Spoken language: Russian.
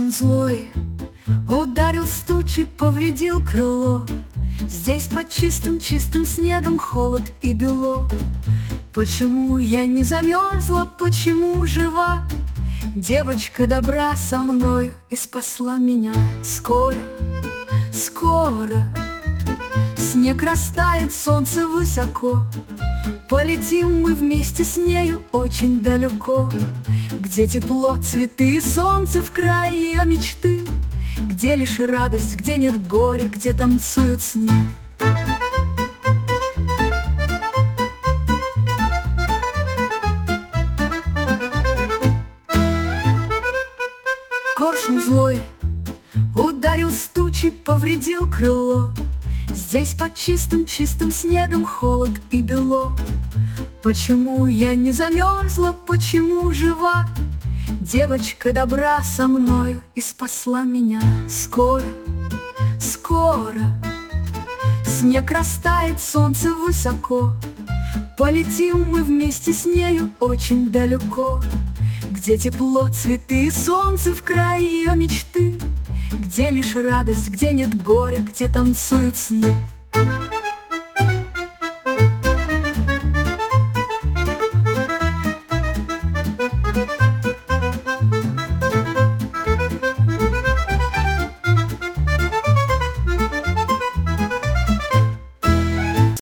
Коршун злой ударил стуч и повредил крыло. Здесь под чистым снегом холод и бело. Почему я не замерзла, почему жива? Девочка добра со мной и спасла меня. Скоро снег растает, солнце высоко. Полетим мы вместе с нею очень далеко, где тепло, цветы и солнце в крае ее мечты, где лишь радость, где нет горя, где танцуют сны. Коршун злой ударил стуч и повредил крыло. Здесь под чистым снегом холод и бело. Почему я не замерзла, почему жива? Девочка добра со мною и спасла меня. Скоро снег растает, солнце высоко. Полетим мы вместе с нею очень далеко, где тепло, цветы и солнце в крае ее мечты, где лишь радость, где нет горя, где танцуют сны.